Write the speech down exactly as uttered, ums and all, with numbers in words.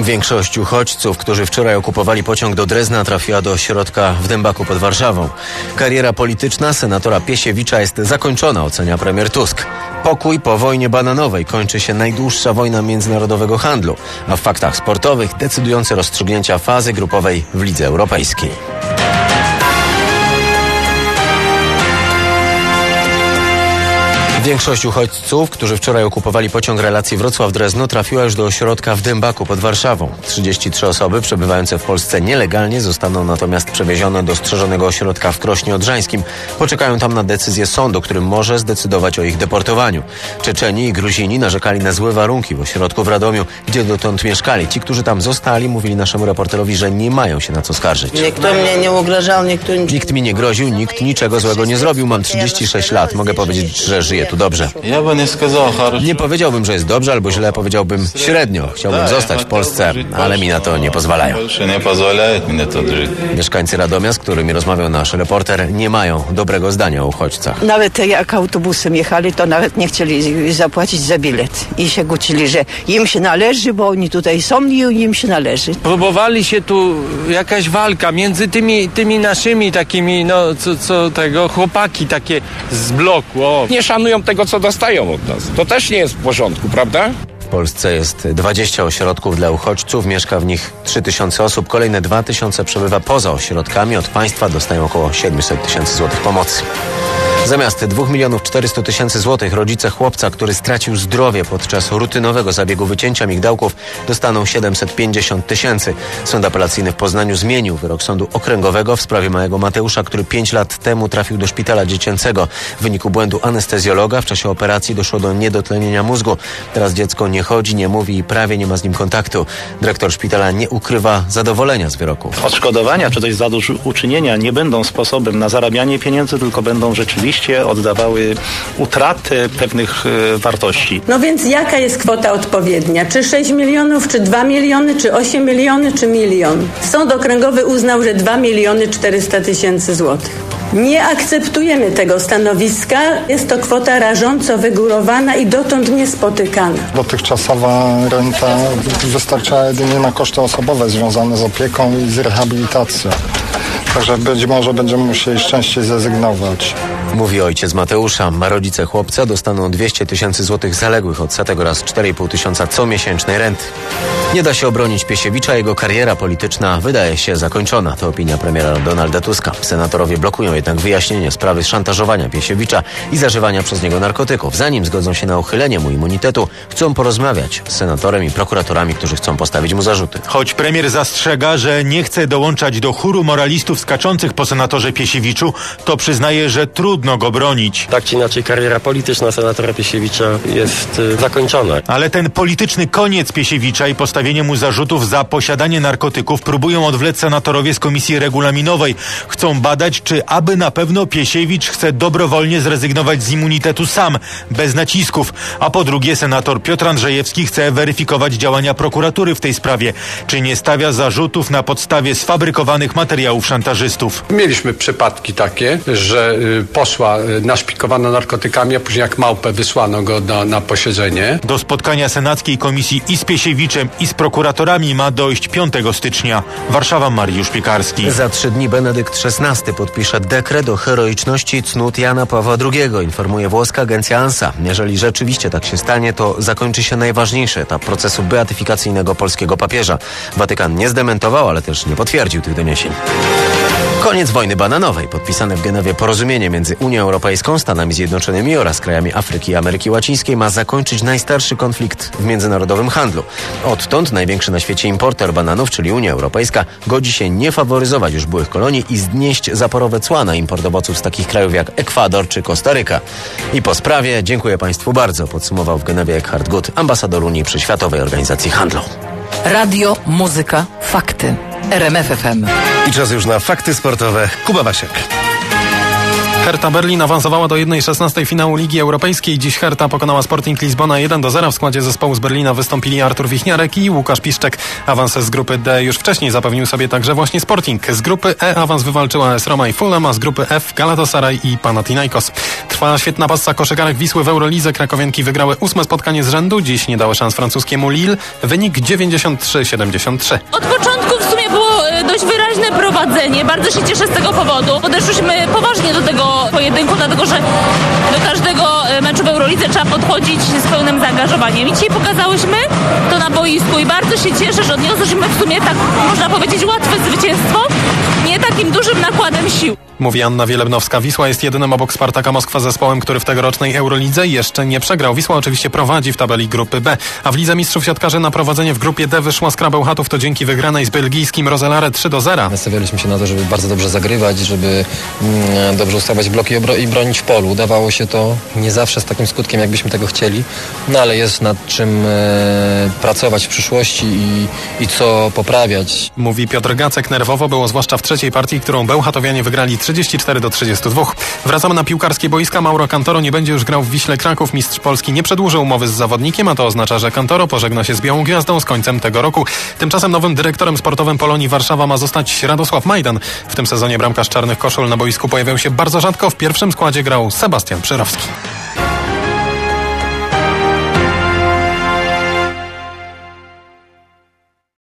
Większość uchodźców, którzy wczoraj okupowali pociąg do Drezna, trafiła do ośrodka w Dębaku pod Warszawą. Kariera polityczna senatora Piesiewicza jest zakończona, ocenia premier Tusk. Pokój po wojnie bananowej, kończy się najdłuższa wojna międzynarodowego handlu, a w faktach sportowych decydujące rozstrzygnięcia fazy grupowej w Lidze Europejskiej. Większość uchodźców, którzy wczoraj okupowali pociąg relacji Wrocław-Drezno, trafiła już do ośrodka w Dębaku pod Warszawą. trzydzieści trzy osoby przebywające w Polsce nielegalnie zostaną natomiast przewiezione do strzeżonego ośrodka w Krośnie Odrzańskim. Poczekają tam na decyzję sądu, który może zdecydować o ich deportowaniu. Czeczeni i Gruzini narzekali na złe warunki w ośrodku w Radomiu, gdzie dotąd mieszkali. Ci, którzy tam zostali, mówili naszemu reporterowi, że nie mają się na co skarżyć. Nikt mnie nie ugrażał, nikt... Nikt mi nie groził, nikt niczego złego nie zrobił. Mam trzydzieści sześć lat. Mogę powiedzieć, że żyję tu dobrze. Nie powiedziałbym, że jest dobrze, albo źle, powiedziałbym średnio. Chciałbym zostać w Polsce, ale mi na to nie pozwalają. Mieszkańcy Radomia, z którymi rozmawiał nasz reporter, nie mają dobrego zdania o uchodźcach. Nawet jak autobusem jechali, to nawet nie chcieli zapłacić za bilet. I się kłócili, że im się należy, bo oni tutaj są i im się należy. Próbowali się tu jakaś walka między tymi, tymi naszymi takimi, no co, co tego, chłopaki takie z bloku. O. Nie szanują tego, co dostają od nas. To też nie jest w porządku, prawda? W Polsce jest dwadzieścia ośrodków dla uchodźców, mieszka w nich trzy tysiące osób, kolejne dwa tysiące przebywa poza ośrodkami, od państwa dostają około siedemset tysięcy złotych pomocy. Zamiast dwa miliony czterysta tysięcy złotych rodzice chłopca, który stracił zdrowie podczas rutynowego zabiegu wycięcia migdałków, dostaną siedemset pięćdziesiąt tysięcy. Sąd apelacyjny w Poznaniu zmienił wyrok sądu okręgowego w sprawie małego Mateusza, który pięć lat temu trafił do szpitala dziecięcego. W wyniku błędu anestezjologa w czasie operacji doszło do niedotlenienia mózgu. Teraz dziecko nie chodzi, nie mówi i prawie nie ma z nim kontaktu. Dyrektor szpitala nie ukrywa zadowolenia z wyroku. Odszkodowania czy też zadośćuczynienia nie będą sposobem na zarabianie pieniędzy, tylko będą rzeczywiście oddawały utratę pewnych e, wartości. No więc jaka jest kwota odpowiednia? Czy sześć milionów, czy dwa miliony, czy osiem miliony, czy milion? Sąd okręgowy uznał, że dwa miliony czterysta tysięcy złotych. Nie akceptujemy tego stanowiska. Jest to kwota rażąco wygórowana i dotąd niespotykana. Dotychczasowa renta wystarczała jedynie na koszty osobowe związane z opieką i z rehabilitacją. Także być może będziemy musieli częściej zrezygnować. Mówi ojciec Mateusza. Rodzice chłopca dostaną dwieście tysięcy złotych zaległych odsetek oraz cztery i pół tysiąca comiesięcznej renty. Nie da się obronić Piesiewicza, jego kariera polityczna wydaje się zakończona. To opinia premiera Donalda Tuska. Senatorowie blokują jednak wyjaśnienie sprawy szantażowania Piesiewicza i zażywania przez niego narkotyków. Zanim zgodzą się na uchylenie mu immunitetu, chcą porozmawiać z senatorem i prokuratorami, którzy chcą postawić mu zarzuty. Choć premier zastrzega, że nie chce dołączać do chóru moralistów skaczących po senatorze Piesiewiczu, to przyznaje, że trudno go bronić. Tak czy inaczej kariera polityczna senatora Piesiewicza jest y, zakończona. Ale ten polityczny koniec Piesiewicza i postawienie mu zarzutów za posiadanie narkotyków próbują odwlec senatorowie z komisji regulaminowej. Chcą badać, czy aby na pewno Piesiewicz chce dobrowolnie zrezygnować z immunitetu sam, bez nacisków. A po drugie senator Piotr Andrzejewski chce weryfikować działania prokuratury w tej sprawie. Czy nie stawia zarzutów na podstawie sfabrykowanych materiałów szantażystów. Mieliśmy przypadki takie, że y, posła y, naszpikowano narkotykami, a później jak małpę wysłano go do, na posiedzenie. Do spotkania senackiej komisji i z Piesiewiczem, i z prokuratorami ma dojść piątego stycznia. Warszawa, Mariusz Piekarski. Za trzy dni Benedykt szesnasty podpisze dekret o heroiczności cnót Jana Pawła drugiego, informuje włoska agencja ANSA. Jeżeli rzeczywiście tak się stanie, to zakończy się najważniejszy etap procesu beatyfikacyjnego polskiego papieża. Watykan nie zdementował, ale też nie potwierdził tych doniesień. Koniec wojny bananowej. Podpisane w Genewie porozumienie między Unią Europejską, Stanami Zjednoczonymi oraz krajami Afryki i Ameryki Łacińskiej ma zakończyć najstarszy konflikt w międzynarodowym handlu. Odtąd największy na świecie importer bananów, czyli Unia Europejska, godzi się nie faworyzować już byłych kolonii i znieść zaporowe cła na import owoców z takich krajów jak Ekwador czy Kostaryka. I po sprawie dziękuję Państwu bardzo, podsumował w Genewie Eckhard Gut, ambasador Unii przy Światowej Organizacji Handlu. Radio, muzyka, fakty. R M F F M. I czas już na fakty sportowe. Kuba Wasiek. Hertha Berlin awansowała do jeden szesnastej finału Ligi Europejskiej. Dziś Hertha pokonała Sporting Lizbona jeden do zera. W składzie zespołu z Berlina wystąpili Artur Wichniarek i Łukasz Piszczek. Awans z grupy D już wcześniej zapewnił sobie także właśnie Sporting. Z grupy E awans wywalczyła A S Roma i Fulham, a z grupy F Galatasaray i Panathinaikos. Trwa świetna passa koszykarek Wisły w Eurolidze. Krakowianki wygrały ósme spotkanie z rzędu. Dziś nie dały szans francuskiemu Lille. Wynik dziewięćdziesiąt trzy siedemdziesiąt trzy. Od początku w sumie było dość wyraźne prowadzenie. Bardzo się cieszę z tego powodu. Podeszliśmy poważnie do tego pojedynku, dlatego że do każdego meczu w Eurolidze trzeba podchodzić z pełnym zaangażowaniem. I dzisiaj pokazałyśmy to na boisku i bardzo się cieszę, że odniosłyśmy w sumie, tak można powiedzieć, łatwe zwycięstwo, nie takim dużym nakładem sił. Mówi Anna Wielebnowska. Wisła jest jedynym obok Spartaka Moskwa zespołem, który w tegorocznej Eurolidze jeszcze nie przegrał. Wisła oczywiście prowadzi w tabeli grupy B, a w Lidze Mistrzów siatkarzy na prowadzenie w grupie D wyszła z Krabełchatów to dzięki wygranej z belgijskim Roselare trzy do zera. Nastawialiśmy się na to, żeby bardzo dobrze zagrywać, żeby mm, dobrze ustawiać bloki i, obro- i bronić w polu. Udawało się to nie zawsze z takim skutkiem, jakbyśmy tego chcieli, no ale jest nad czym e, pracować w przyszłości i, i co poprawiać. Mówi Piotr Gacek. Nerwowo było zwłaszcza w trzeciej partii, którą Bełchatowianie wygrali trzydzieści cztery do trzydziestu dwóch. Wracamy na piłkarskie boiska. Mauro Cantoro nie będzie już grał w Wiśle Kraków. Mistrz Polski nie przedłużył umowy z zawodnikiem, a to oznacza, że Cantoro pożegna się z Białą Gwiazdą z końcem tego roku. Tymczasem nowym dyrektorem sportowym Polonii Warszawa ma zostać Radosław Majdan. W tym sezonie bramkarz czarnych koszul na boisku pojawiał się bardzo rzadko. W pierwszym składzie grał Sebastian Przyrowski.